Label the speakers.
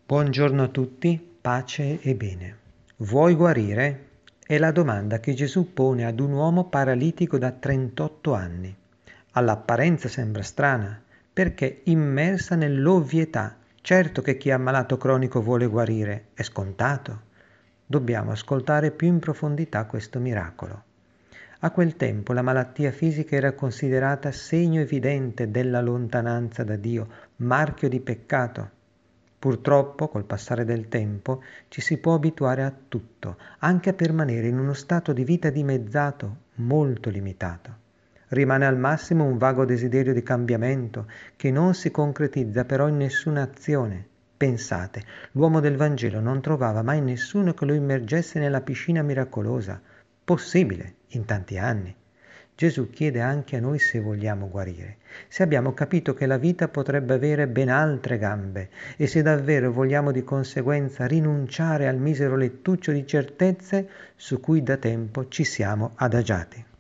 Speaker 1: Buongiorno a tutti, pace e bene. Vuoi guarire? È la domanda che Gesù pone ad un uomo paralitico da 38 anni. All'apparenza sembra strana, perché immersa nell'ovvietà. Certo che chi è ammalato cronico vuole guarire, è scontato. Dobbiamo ascoltare più in profondità questo miracolo. A quel tempo la malattia fisica era considerata segno evidente della lontananza da Dio, marchio di peccato. Purtroppo, col passare del tempo, ci si può abituare a tutto, anche a permanere in uno stato di vita dimezzato, molto limitato. Rimane al massimo un vago desiderio di cambiamento che non si concretizza però in nessuna azione. Pensate, l'uomo del Vangelo non trovava mai nessuno che lo immergesse nella piscina miracolosa, possibile in tanti anni. Gesù chiede anche a noi se vogliamo guarire, se abbiamo capito che la vita potrebbe avere ben altre gambe e se davvero vogliamo di conseguenza rinunciare al misero lettuccio di certezze su cui da tempo ci siamo adagiati.